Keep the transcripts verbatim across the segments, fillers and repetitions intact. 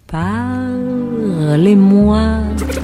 Parlez-moi.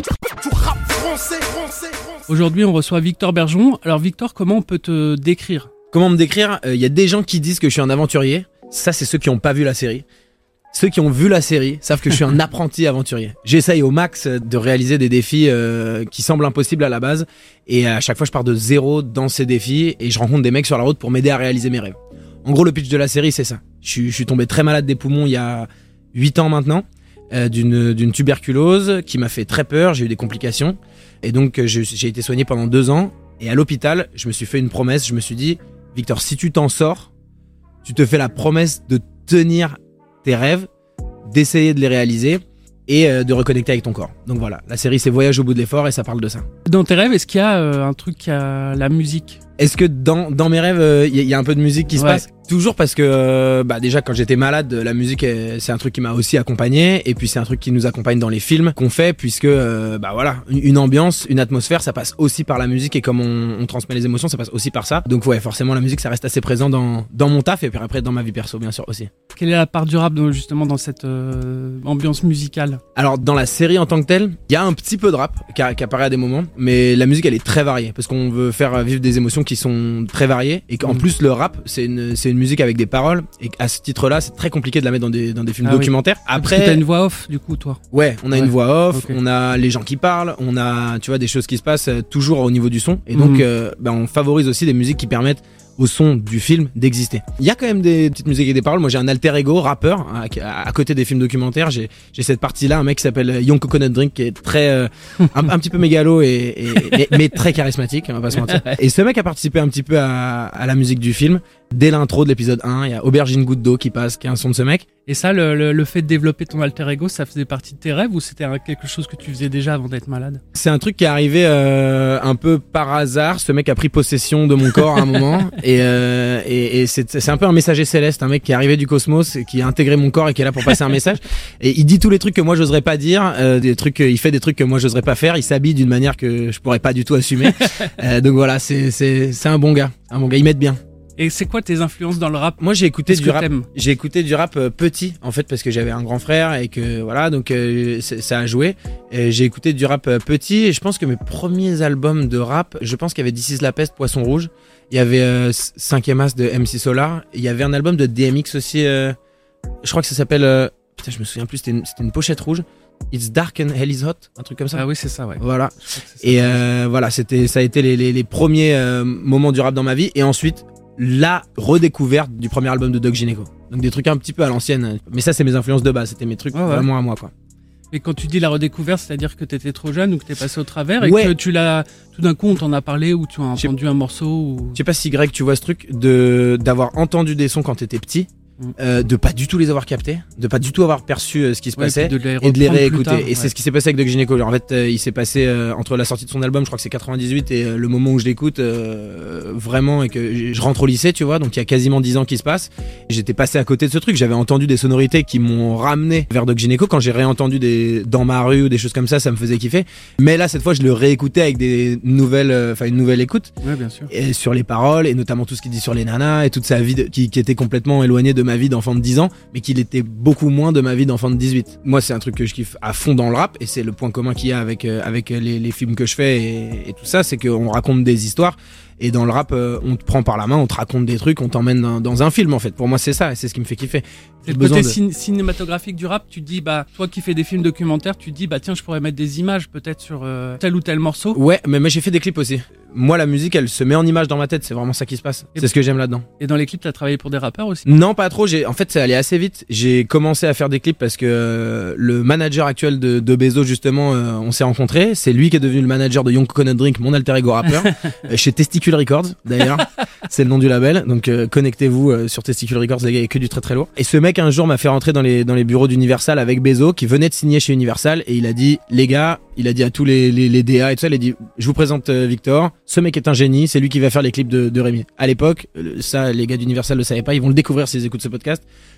Aujourd'hui, on reçoit Victor Bergeron. Alors Victor, comment on peut te décrire ? Comment me décrire ? Il euh, y a des gens qui disent que je suis un aventurier. Ça, c'est ceux qui n'ont pas vu la série. Ceux qui ont vu la série savent que je suis un apprenti aventurier. J'essaye au max de réaliser des défis euh, qui semblent impossibles à la base. Et à chaque fois, je pars de zéro dans ces défis et je rencontre des mecs sur la route pour m'aider à réaliser mes rêves. En gros, le pitch de la série, c'est ça. Je suis, je suis tombé très malade des poumons il y a huit ans maintenant, euh, d'une, d'une tuberculose qui m'a fait très peur. J'ai eu des complications. Et donc, je, j'ai été soigné pendant deux ans. Et à l'hôpital, je me suis fait une promesse. Je me suis dit, Victor, si tu t'en sors, tu te fais la promesse de tenir tes rêves, d'essayer de les réaliser et euh, de reconnecter avec ton corps. Donc voilà, la série c'est Voyage au bout de l'effort et ça parle de ça. Dans tes rêves, est-ce qu'il y a euh, un truc qui a la musique ? Est-ce que dans, dans mes rêves, il euh, y, y a un peu de musique qui se ouais. passe ? Toujours parce que euh, bah déjà quand j'étais malade, la musique euh, c'est un truc qui m'a aussi accompagné et puis c'est un truc qui nous accompagne dans les films qu'on fait puisque euh, bah voilà, une, une ambiance, une atmosphère, ça passe aussi par la musique et comme on, on transmet les émotions, ça passe aussi par ça. Donc ouais, forcément la musique ça reste assez présent dans dans mon taf et puis après dans ma vie perso bien sûr aussi. Quelle est la part du rap dans, justement dans cette euh, ambiance musicale ? Alors dans la série en tant que telle, il y a un petit peu de rap qui, qui apparaît à des moments, mais la musique elle est très variée parce qu'on veut faire vivre des émotions qui sont très variées et qu'en mmh. plus le rap c'est une c'est une musique avec des paroles et à ce titre-là c'est très compliqué de la mettre dans des dans des films ah documentaires. Oui. Après t'as une voix off du coup toi. Ouais, on a ouais. une voix off, okay. On a les gens qui parlent, on a tu vois des choses qui se passent euh, toujours au niveau du son et donc mmh. euh, bah, on favorise aussi des musiques qui permettent au son du film d'exister. Il y a quand même des petites musiques et des paroles. Moi j'ai un alter ego rappeur à, à, à côté des films documentaires. J'ai, j'ai cette partie-là, un mec qui s'appelle Young Coconut Drink qui est très euh, un, un petit peu mégalo et, et mais, mais très charismatique, on va pas se mentir. Et ce mec a participé un petit peu à, à la musique du film. Dès l'intro de l'épisode un, il y a Aubergine Goutte d'eau qui passe, qui est un son de ce mec. Et ça, le, le, le fait de développer ton alter ego, ça faisait partie de tes rêves ou c'était quelque chose que tu faisais déjà avant d'être malade ? C'est un truc qui est arrivé euh, un peu par hasard. Ce mec a pris possession de mon corps à un moment et, euh, et, et c'est, c'est un peu un messager céleste, un mec qui est arrivé du cosmos, et qui a intégré mon corps et qui est là pour passer un message. Et il dit tous les trucs que moi j'oserais pas dire, euh, des trucs, il fait des trucs que moi j'oserais pas faire. Il s'habille d'une manière que je pourrais pas du tout assumer. euh, donc voilà, c'est c'est c'est un bon gars, un bon gars. Il m'aide bien. Et c'est quoi tes influences dans le rap ? Moi j'ai écouté Qu'est-ce du que rap. T'aimes ? J'ai écouté du rap euh, petit en fait parce que j'avais un grand frère et que voilà donc euh, ça a joué. Et j'ai écouté du rap euh, petit et je pense que mes premiers albums de rap, je pense qu'il y avait This Is La Peste, Poisson Rouge. Il y avait euh, cinquième As de M C Solar. Il y avait un album de D M X aussi. Euh, je crois que ça s'appelle. Euh, putain je me souviens plus. C'était une, c'était une pochette rouge. It's Dark and Hell is Hot, un truc comme ça. Ah oui, c'est ça, ouais. Voilà. Ça, et euh, voilà, c'était, ça a été les, les, les premiers euh, moments du rap dans ma vie. Et ensuite, la redécouverte du premier album de Doc Gynéco. Donc des trucs un petit peu à l'ancienne. Mais ça, c'est mes influences de base. C'était mes trucs ouais, ouais. vraiment à moi, quoi. Et quand tu dis la redécouverte, c'est-à-dire que t'étais trop jeune ou que t'es passé au travers et ouais. que tu l'as, tout d'un coup, on t'en a parlé ou tu as entendu un morceau ou... Je sais pas si Greg, tu vois ce truc de, d'avoir entendu des sons quand t'étais petit. Euh, de pas du tout les avoir captés, de pas du tout avoir perçu euh, ce qui se ouais, passait de et de les réécouter. Tard, et ouais. c'est ce qui s'est passé avec Doc Gynéco. En fait, euh, il s'est passé euh, entre la sortie de son album, je crois que c'est quatre-vingt-dix-huit, et euh, le moment où je l'écoute euh, vraiment et que je rentre au lycée, tu vois. Donc il y a quasiment dix ans qui se passent. J'étais passé à côté de ce truc. J'avais entendu des sonorités qui m'ont ramené vers Doc Gynéco. Quand j'ai réentendu des dans ma rue ou des choses comme ça, ça me faisait kiffer. Mais là, cette fois, je le réécoutais avec des nouvelles, enfin euh, une nouvelle écoute. Ouais, bien sûr. Et sur les paroles et notamment tout ce qu'il dit sur les nanas et toute sa vie de, qui, qui était complètement éloignée de ma vie d'enfant de dix ans. Mais qu'il était beaucoup moins de ma vie d'enfant de dix-huit. Moi, c'est un truc que je kiffe à fond dans le rap et c'est le point commun qu'il y a avec euh, avec les, les films que je fais et, et tout ça, c'est qu'on raconte des histoires. Et dans le rap, euh, on te prend par la main, on te raconte des trucs, on t'emmène dans, dans un film en fait. Pour moi, c'est ça, et c'est ce qui me fait kiffer. C'est le côté de... cin- cinématographique du rap. Tu te dis, bah, toi qui fais des films documentaires, tu te dis, bah tiens, je pourrais mettre des images peut-être sur euh, tel ou tel morceau. Ouais, mais moi j'ai fait des clips aussi. Moi, la musique, elle se met en image dans ma tête. C'est vraiment ça qui se passe. Et c'est ce que j'aime là-dedans. Et dans les clips, t'as travaillé pour des rappeurs aussi ? Non, pas trop. J'ai, en fait, ça allait assez vite. J'ai commencé à faire des clips parce que euh, le manager actuel de, de Bezos, justement, euh, on s'est rencontrés. C'est lui qui est devenu le manager de Young Coconut Drink, mon alter ego rappeur, euh, chez Testicule Records, d'ailleurs. C'est le nom du label. Donc, euh, connectez-vous euh, sur Testicule Records, les gars, il y a que du très très lourd. Et ce mec, un jour, m'a fait rentrer dans les, dans les bureaux d'Universal avec Bezos, qui venait de signer chez Universal, et il a dit, les gars, il a dit à tous les, les, les D A et tout ça, il a dit, je vous présente euh, Victor, ce mec est un génie, c'est lui qui va faire les clips de, de Rémi. À l'époque, ça, les gars d'Universal le savaient pas, ils vont le découvrir s'ils écoutent ce podcast.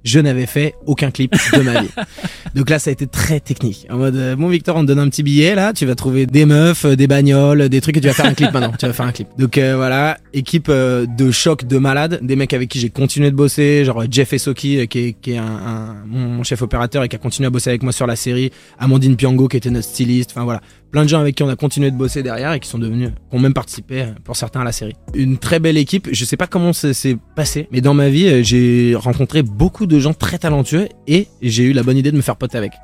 je n'avais fait aucun clip de ma vie. Donc là, ça a été très technique. En mode, euh, bon Victor, on te donne un petit billet là, tu vas trouver des meufs, euh, des bagnoles, des trucs et tu vas faire un clip maintenant. Tu vas faire un clip. Donc euh, voilà, équipe euh, de choc de malades, des mecs avec qui j'ai continué de bosser, genre Jeff Esoki euh, qui est, qui est un, un mon, mon chef opérateur et qui a continué à bosser avec moi sur la série, Amandine Piango qui était notre styliste, enfin voilà. Plein de gens avec qui on a continué de bosser derrière et qui sont devenus, qui ont même participé pour certains à la série. Une très belle équipe. Je sais pas comment ça s'est passé, mais dans ma vie, j'ai rencontré beaucoup de gens très talentueux et j'ai eu la bonne idée de me faire pote avec.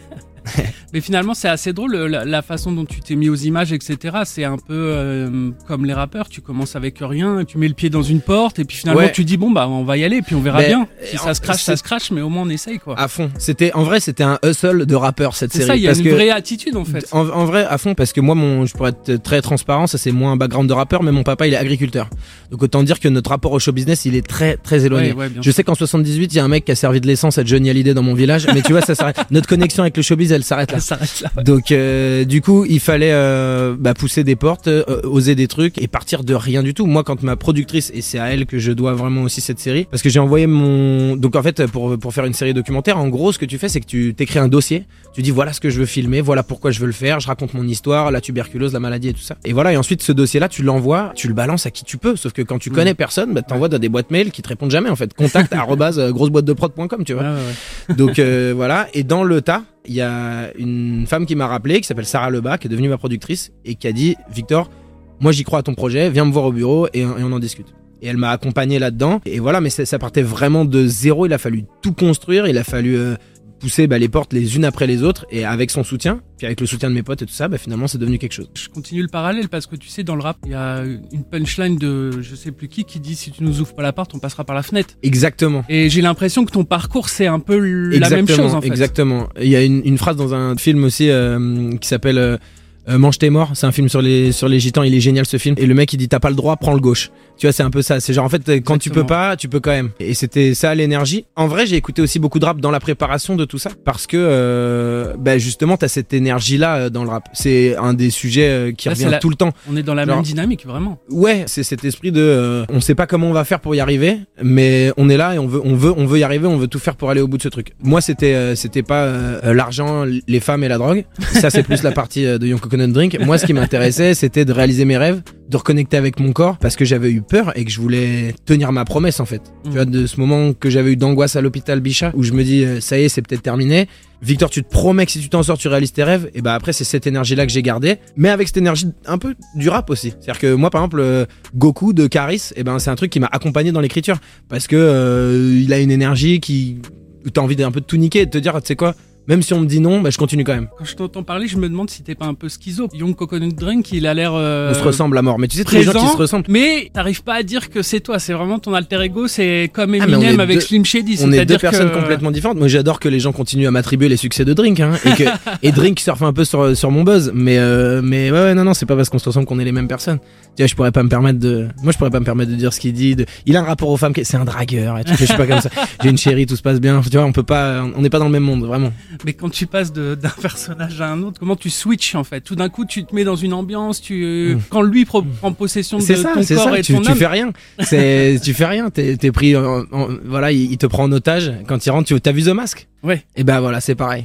Mais finalement, c'est assez drôle la, la façon dont tu t'es mis aux images, et cetera. C'est un peu euh, comme les rappeurs. Tu commences avec rien, tu mets le pied dans une porte, et puis finalement, ouais. tu dis bon bah on va y aller, puis on verra mais, bien. Si ça se crache, ça se crache, mais au moins on essaye quoi. À fond. C'était en vrai, c'était un hustle de rappeur cette c'est série. Ça, il y a parce une que, vraie attitude en fait. En, en vrai, à fond, parce que moi, mon, je pourrais être très transparent. Ça, c'est moins un background de rappeur, mais mon papa, il est agriculteur. Donc autant dire que notre rapport au show business, il est très très éloigné. Ouais, ouais, je sais qu'en soixante-dix-huit, il y a un mec qui a servi de l'essence à Johnny Hallyday dans mon village, mais tu vois, ça s'arrête. Notre connexion avec le showbiz, elle s'arrête là. Ça s'arrête là. Ouais. Donc euh, du coup, il fallait euh, bah, pousser des portes, euh, oser des trucs et partir de rien du tout. Moi, quand ma productrice, et c'est à elle que je dois vraiment aussi cette série, parce que j'ai envoyé mon... Donc en fait, pour, pour faire une série documentaire, en gros, ce que tu fais, c'est que tu t'écris un dossier, tu dis voilà ce que je veux filmer, voilà pourquoi je veux le faire, je raconte mon histoire, la tuberculose, la maladie et tout ça. Et voilà, et ensuite ce dossier-là, tu l'envoies, tu le balances à qui tu peux, sauf que quand tu mmh. connais personne, bah, t'envoies dans des boîtes mail qui te répondent jamais en fait. Contact arobase grosseboîtedeprod point com, tu vois. Ouais, ouais, ouais. Donc euh, voilà, et dans le tas, il y a une femme qui m'a rappelé, qui s'appelle Sarah Lebas, qui est devenue ma productrice, et qui a dit Victor, moi j'y crois à ton projet, viens me voir au bureau et, et on en discute. Et elle m'a accompagné là-dedans. Et voilà, mais ça, ça partait vraiment de zéro. Il a fallu tout construire, il a fallu euh, pousser bah, les portes les unes après les autres, et avec son soutien, puis avec le soutien de mes potes et tout ça, bah, finalement c'est devenu quelque chose. Je continue le parallèle parce que tu sais, dans le rap, il y a une punchline de je sais plus qui qui dit si tu nous ouvres pas la porte, on passera par la fenêtre. Exactement. Et j'ai l'impression que ton parcours c'est un peu la exactement, même chose en fait. Exactement. Il y a une, une phrase dans un film aussi euh, qui s'appelle euh, Euh, Mange tes morts, c'est un film sur les sur les gitans, il est génial ce film. Et le mec il dit t'as pas le droit, prends le gauche. Tu vois, c'est un peu ça. C'est genre en fait quand Exactement. Tu peux pas, tu peux quand même. Et c'était ça l'énergie. En vrai, j'ai écouté aussi beaucoup de rap dans la préparation de tout ça parce que euh, bah justement t'as cette énergie là dans le rap. C'est un des sujets euh, qui Là, revient la... tout le temps. On est dans la genre... même dynamique vraiment. Ouais, c'est cet esprit de euh, on sait pas comment on va faire pour y arriver, mais on est là et on veut on veut on veut y arriver, on veut tout faire pour aller au bout de ce truc. Moi c'était euh, c'était pas euh, l'argent, les femmes et la drogue. Ça c'est plus la partie euh, de Young Coconut Drink. Moi, ce qui m'intéressait, c'était de réaliser mes rêves, de reconnecter avec mon corps, parce que j'avais eu peur et que je voulais tenir ma promesse, en fait. Mmh. Tu vois, de ce moment que j'avais eu d'angoisse à l'hôpital Bichat, où je me dis, ça y est, c'est peut-être terminé. Victor, tu te promets que si tu t'en sors, tu réalises tes rêves. Et bah après, c'est cette énergie-là que j'ai gardée, mais avec cette énergie un peu du rap aussi. C'est-à-dire que moi, par exemple, euh, Goku de Caris, et ben c'est un truc qui m'a accompagné dans l'écriture, parce que euh, il a une énergie qui, où t'as envie d'un peu de tout niquer et de te dire, tu sais quoi. Même si on me dit non, bah je continue quand même. Quand je t'entends parler, je me demande si t'es pas un peu schizo. Young Coconut Drink, il a l'air. Euh, on se ressemble à mort, mais tu sais, tous les gens qui se ressemblent. Mais t'arrives pas à dire que c'est toi, c'est vraiment ton alter ego, c'est comme Eminem ah, avec deux, Slim Shady. On est deux personnes que... complètement différentes. Moi, j'adore que les gens continuent à m'attribuer les succès de Drink, hein, et que et Drink surfe un peu sur sur mon buzz, mais euh, mais ouais, ouais, non, non, c'est pas parce qu'on se ressemble qu'on est les mêmes personnes. Tu vois, je pourrais pas me permettre de, moi, je pourrais pas me permettre de dire ce qu'il dit. De... Il a un rapport aux femmes, c'est un dragueur, et tout, je suis pas comme ça. J'ai une chérie, tout se passe bien. Tu vois, on peut pas, on n'est pas dans le même monde, vraiment. Mais quand tu passes de, d'un personnage à un autre, comment tu switches en fait? Tout d'un coup, tu te mets dans une ambiance, tu, mmh. quand lui pro- prend possession de c'est ça, ton c'est corps ça. et tu, ton tu âme. fais rien. C'est, tu fais rien. T'es, t'es pris, en, en, voilà, il, il te prend en otage. Quand il rentre, tu, t'as vu The Mask? Ouais. Et ben voilà, c'est pareil.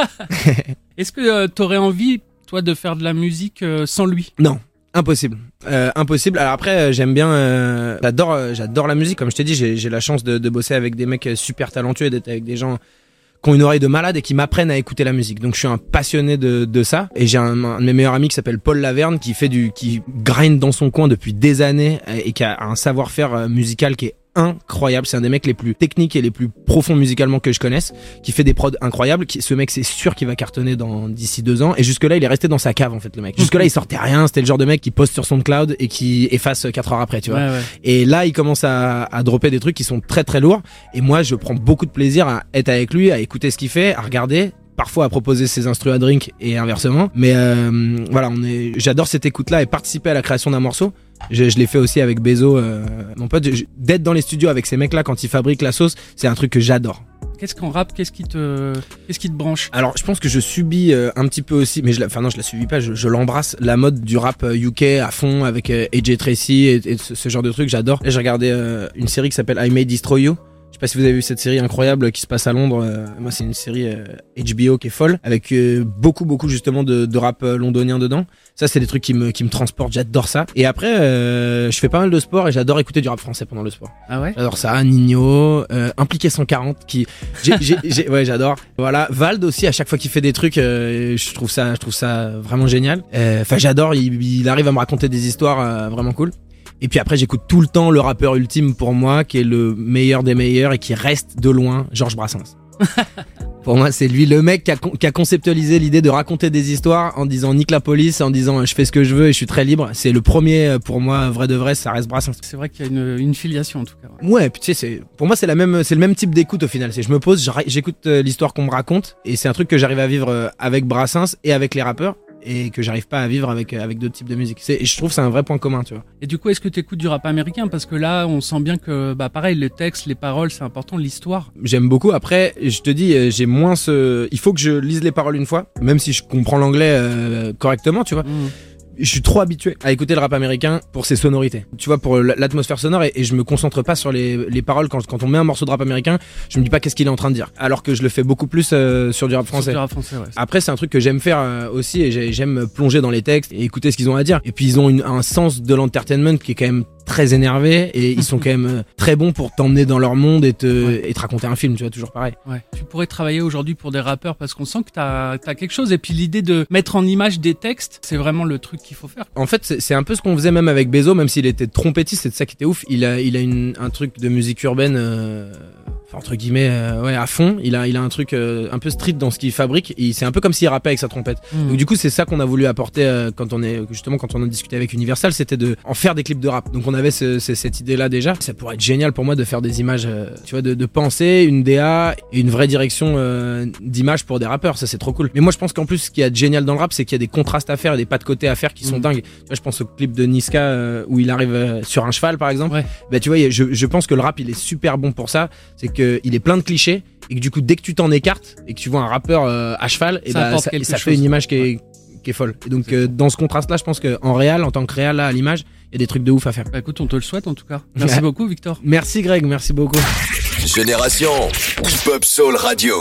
Est-ce que euh, t'aurais envie, toi, de faire de la musique euh, sans lui? Non. Impossible, euh, impossible. Alors après, euh, j'aime bien, euh, j'adore, euh, j'adore la musique. Comme je t'ai dit, j'ai, j'ai la chance de, de bosser avec des mecs super talentueux et d'être avec des gens qui ont une oreille de malade et qui m'apprennent à écouter la musique. Donc je suis un passionné de, de ça. Et j'ai un, un de mes meilleurs amis qui s'appelle Paul Laverne, qui fait du, qui grind dans son coin depuis des années et qui a un savoir-faire musical qui est incroyable. C'est un des mecs les plus techniques et les plus profonds musicalement que je connaisse, qui fait des prods incroyables. Qui, ce mec, c'est sûr qu'il va cartonner dans d'ici deux ans. Et jusque là, il est resté dans sa cave en fait, le mec. Jusque là, il sortait rien. C'était le genre de mec qui poste sur SoundCloud et qui efface quatre heures après, tu vois. Ouais, ouais. Et là, il commence à, à dropper des trucs qui sont très très lourds. Et moi, je prends beaucoup de plaisir à être avec lui, à écouter ce qu'il fait, à regarder. Parfois à proposer ses instrus à Drink et inversement. Mais euh, voilà, on est. J'adore cette écoute-là et participer à la création d'un morceau. Je, je l'ai fait aussi avec Bezo, euh, mon pote. Je, d'être dans les studios avec ces mecs-là quand ils fabriquent la sauce, c'est un truc que j'adore. Qu'est-ce qu'en rap, qu'est-ce qui te, qu'est-ce qui te branche? Alors, je pense que je subis euh, un petit peu aussi, mais je la, enfin non, je la subis pas. Je, je l'embrasse, la mode du rap euh, U K à fond avec euh, A J Tracy et, et ce, ce genre de trucs. J'adore. Là, j'ai regardé euh, une série qui s'appelle I May Destroy You. Je sais pas si vous avez vu cette série incroyable qui se passe à Londres. Euh, moi, c'est une série euh, H B O qui est folle, avec euh, beaucoup, beaucoup justement de, de rap londonien dedans. Ça, c'est des trucs qui me, qui me transportent. J'adore ça. Et après, euh, je fais pas mal de sport et j'adore écouter du rap français pendant le sport. Ah ouais? J'adore ça. Nino, euh, Impliqué cent quarante, qui, j'ai, j'ai, j'ai, ouais, j'adore. Voilà. Vald aussi, à chaque fois qu'il fait des trucs, euh, je trouve ça, je trouve ça vraiment génial. Enfin, euh, j'adore. Il, il arrive à me raconter des histoires euh, vraiment cool. Et puis après, j'écoute tout le temps le rappeur ultime pour moi, qui est le meilleur des meilleurs et qui reste de loin, Georges Brassens. Pour moi, c'est lui le mec qui a, qui a conceptualisé l'idée de raconter des histoires en disant nique la police, en disant je fais ce que je veux et je suis très libre. C'est le premier, pour moi, vrai de vrai, ça reste Brassens. C'est vrai qu'il y a une, une filiation en tout cas. Ouais, ouais puis tu sais, c'est, pour moi, c'est la même, c'est le même type d'écoute au final. C'est je me pose, j'écoute l'histoire qu'on me raconte et c'est un truc que j'arrive à vivre avec Brassens et avec les rappeurs. Et que j'arrive pas à vivre avec avec d'autres types de musique. C'est, et je trouve que c'est un vrai point commun, tu vois. Et du coup, est-ce que tu écoutes du rap américain? Parce que là, on sent bien que, bah, pareil, le texte, les paroles, c'est important, l'histoire. J'aime beaucoup. Après, je te dis, j'ai moins ce. Il faut que je lise les paroles une fois, même si je comprends l'anglais euh, correctement, tu vois. Mmh. Je suis trop habitué à écouter le rap américain pour ses sonorités. Tu vois, pour l'atmosphère sonore et, et je me concentre pas sur les, les paroles quand, quand on met un morceau de rap américain, je me dis pas qu'est-ce qu'il est en train de dire. Alors que je le fais beaucoup plus euh, sur du rap français. Sur du rap français, ouais. Après, c'est un truc que j'aime faire euh, aussi et j'aime plonger dans les textes et écouter ce qu'ils ont à dire. Et puis ils ont une, un sens de l'entertainment qui est quand même très énervé et ils sont quand même très bons pour t'emmener dans leur monde et te, ouais. et te raconter un film, tu vois, toujours pareil. Ouais. Tu pourrais travailler aujourd'hui pour des rappeurs parce qu'on sent que t'as, t'as quelque chose et puis l'idée de mettre en image des textes, c'est vraiment le truc qu'il faut faire. En fait, c'est, c'est un peu ce qu'on faisait même avec Bezo, même s'il était trompettiste, c'est ça qui était ouf. Il a, il a une, un truc de musique urbaine, euh, entre guillemets, euh, ouais, à fond. Il a, il a un truc euh, un peu street dans ce qu'il fabrique. Et c'est un peu comme s'il rappait avec sa trompette. Mmh. Donc du coup, c'est ça qu'on a voulu apporter euh, quand on est, justement, quand on a discuté avec Universal, c'était de en faire des clips de rap. Donc on avait ce, ce, cette idée-là déjà. Ça pourrait être génial pour moi de faire des images, euh, tu vois, de, de penser une D A et une vraie direction euh, d'image pour des rappeurs. Ça, c'est trop cool. Mais moi, je pense qu'en plus, ce qui est génial dans le rap, c'est qu'il y a des contrastes à faire et des pas de côté à faire qui sont mmh. dingues. Tu vois, je pense au clip de Niska euh, où il arrive euh, sur un cheval, par exemple. Ouais. Bah, tu vois, je, je pense que le rap, il est super bon pour ça. C'est que il est plein de clichés. Et que du coup, dès que tu t'en écartes et que tu vois un rappeur euh, à cheval, et ça, bah, ça, ça fait une image qui est, ouais. qui est folle. Et donc, euh, dans ce contraste-là, je pense qu'en réel, en tant que réel, là, à l'image, il y a des trucs de ouf à faire. Bah, écoute, on te le souhaite en tout cas. Merci beaucoup, Victor. Merci, Greg. Merci beaucoup. Génération Hip Hop Soul Radio.